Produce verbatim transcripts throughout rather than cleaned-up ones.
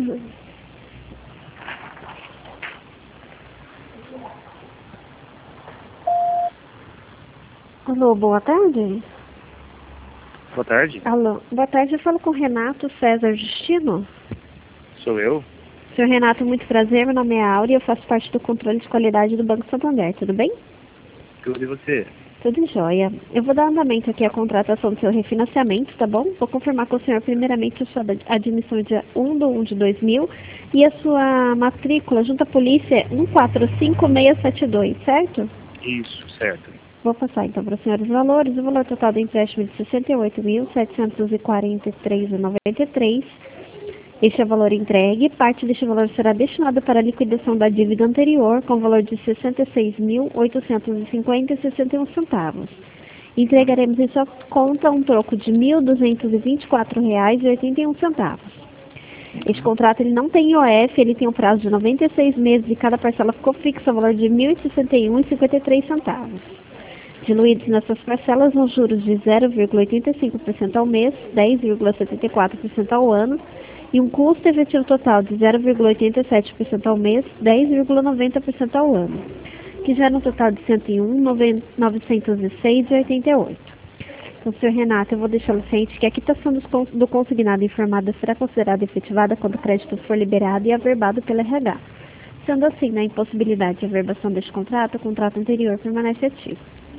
Alô, boa tarde. Boa tarde. Alô, boa tarde, eu falo com o Renato César Justino. Sou eu? Senhor Renato, muito prazer, meu nome é Áurea e eu faço parte do controle de qualidade do Banco Santander, tudo bem? Tudo e você? Tudo jóia. Eu vou dar andamento aqui à contratação do seu refinanciamento, tá bom? Vou confirmar com o senhor primeiramente a sua admissão dia um de um de dois mil e a sua matrícula junto à polícia é um quatro cinco seis sete dois, certo? Isso, certo. Vou passar então para o senhor os valores. O valor total do empréstimo é de sessenta e oito mil, setecentos e quarenta e três reais e noventa e três centavos. Este é o valor entregue. Parte deste valor será destinado para a liquidação da dívida anterior, com valor de sessenta e seis mil, oitocentos e cinquenta reais e sessenta e um centavos. Entregaremos em sua conta um troco de mil duzentos e vinte e quatro reais e oitenta e um centavos. Este contrato ele não tem I O F, ele tem um prazo de noventa e seis meses e cada parcela ficou fixa ao valor de mil e sessenta e um reais e cinquenta e três centavos. Diluídos nessas parcelas, os juros de zero vírgula oitenta e cinco por cento ao mês, dez vírgula setenta e quatro por cento ao ano, e um custo efetivo total de zero vírgula oitenta e sete por cento ao mês, dez vírgula noventa por cento ao ano, que gera um total de cento e um mil novecentos e seis reais e oitenta e oito centavos. Então, senhor Renato, eu vou deixá-lo ciente que a quitação do consignado informado será considerada efetivada quando o crédito for liberado e averbado pela R H. Sendo assim, na impossibilidade de averbação deste contrato, o contrato anterior permanece ativo.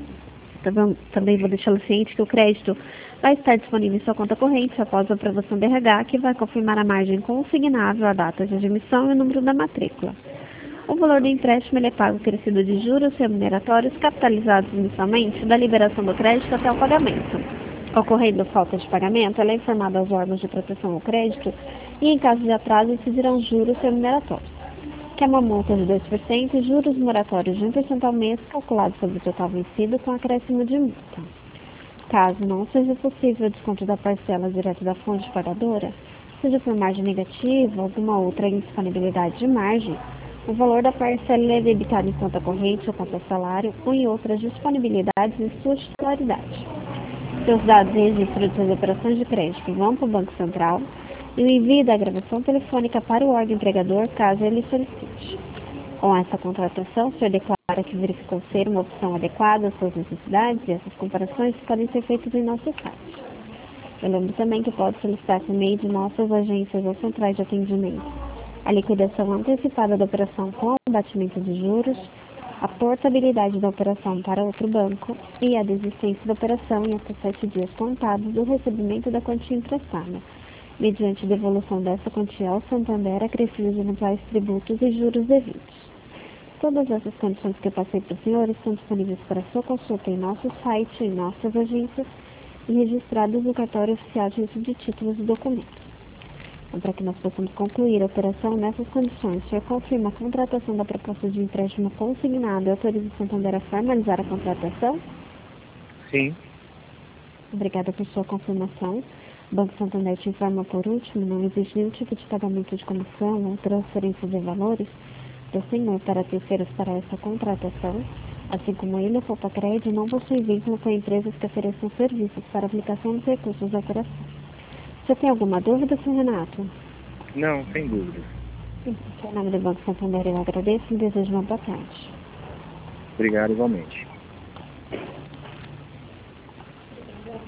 Também vou deixá-lo ciente que o crédito vai estar disponível em sua conta corrente após a aprovação do R H, que vai confirmar a margem consignável, a data de admissão e o número da matrícula. O valor do empréstimo ele é pago crescido de juros remuneratórios capitalizados inicialmente da liberação do crédito até o pagamento. Ocorrendo falta de pagamento, ela é informada aos órgãos de proteção ao crédito e, em caso de atraso, incidirão juros remuneratórios, que é uma multa de dois por cento e juros moratórios de um por cento ao mês, calculados sobre o total vencido com acréscimo de multa. Caso não seja possível o desconto da parcela direto da fonte pagadora, seja por margem negativa ou alguma outra indisponibilidade de margem, o valor da parcela é debitado em conta corrente ou conta salário ou em outras disponibilidades em sua titularidade. Seus dados e registro de suas operações de crédito vão para o Banco Central e o envio da gravação telefônica para o órgão empregador, caso ele solicite. Com essa contratação, o senhor declara que verificou ser uma opção adequada às suas necessidades e essas comparações podem ser feitas em nosso site. Eu lembro também que pode solicitar por meio de nossas agências ou centrais de atendimento a liquidação antecipada da operação com abatimento de juros, a portabilidade da operação para outro banco e a desistência da operação em até sete dias contados do recebimento da quantia emprestada, mediante devolução dessa quantia ao Santander acrescidos eventuais tributos e juros devidos. Todas essas condições que eu passei para os senhores estão disponíveis para sua consulta em nosso site, em nossas agências e registradas no cartório oficial de registro de títulos e documentos. Então, para que nós possamos concluir a operação nessas condições, o senhor confirma a contratação da proposta de empréstimo consignado e autoriza o Santander a formalizar a contratação? Sim. Obrigada por sua confirmação. O Banco Santander te informa por último, não existe nenhum tipo de pagamento de comissão ou transferência de valores do senhor para terceiros para essa contratação, assim como ele ou Poupa Crédito não possui vínculo com empresas que ofereçam serviços para aplicação dos recursos da operação. Você tem alguma dúvida, senhor Renato? Não, sem dúvida. Em nome do Banco Santander eu agradeço e desejo uma boa tarde. Obrigado igualmente.